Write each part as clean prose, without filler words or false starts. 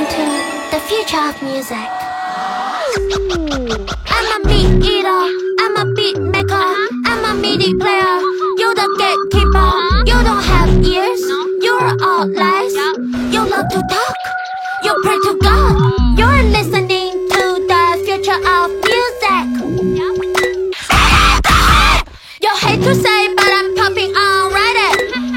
into the future of music. I'm a meat eater, I'm a beat maker, I'm a MIDI player. You're the gatekeeper, you don't have ears, you're all lies. You love to talk, you pray to God. You're listening to the future of music. You hate to say, but I'm popping on Reddit.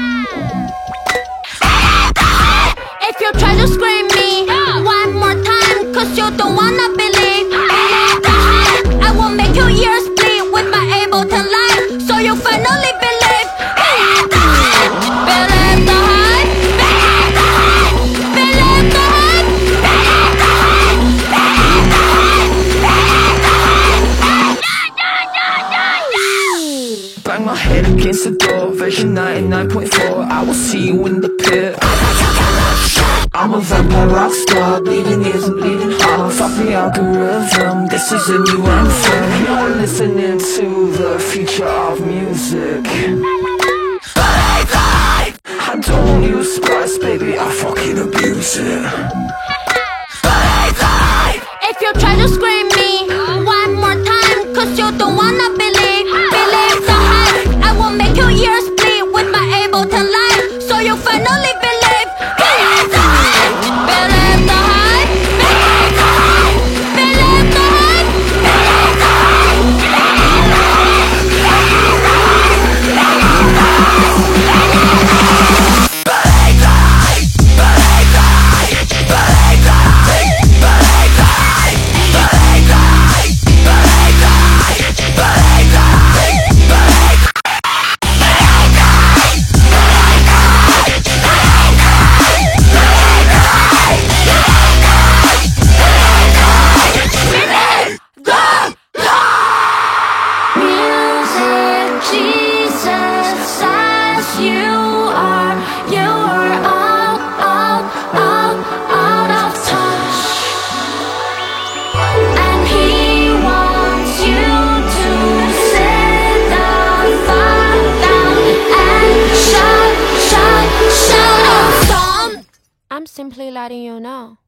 If you try to scream me one more time, cause you don't wanna believe, I will make your ears bleed with my able to lie, so you finally believe. Believe the hype, believe the hype, believe the hype, believe the hype, believe the hype, believe the hype. Bang my head against the door, version 99.4. I will see you in the pit. I'm a vampire rock star, bleeding ears and bleeding hearts. Fuck the algorithm, this is a new anthem. You're listening to the future of music. I don't use spice, baby, I fucking abuse it. If you try to scream me one more time, cause you don't wanna believe, believe the hype, I will make your ears bleed with my able to lie, so you finally believe. Believe the hype, believe the hype, believe the hype, believe the hype, believe the hype, believe the hype, believe the hype, believe the hype. Jesus, as you are all out of touch, and He wants you to sit the fuck down and shut up. I'm simply letting you know.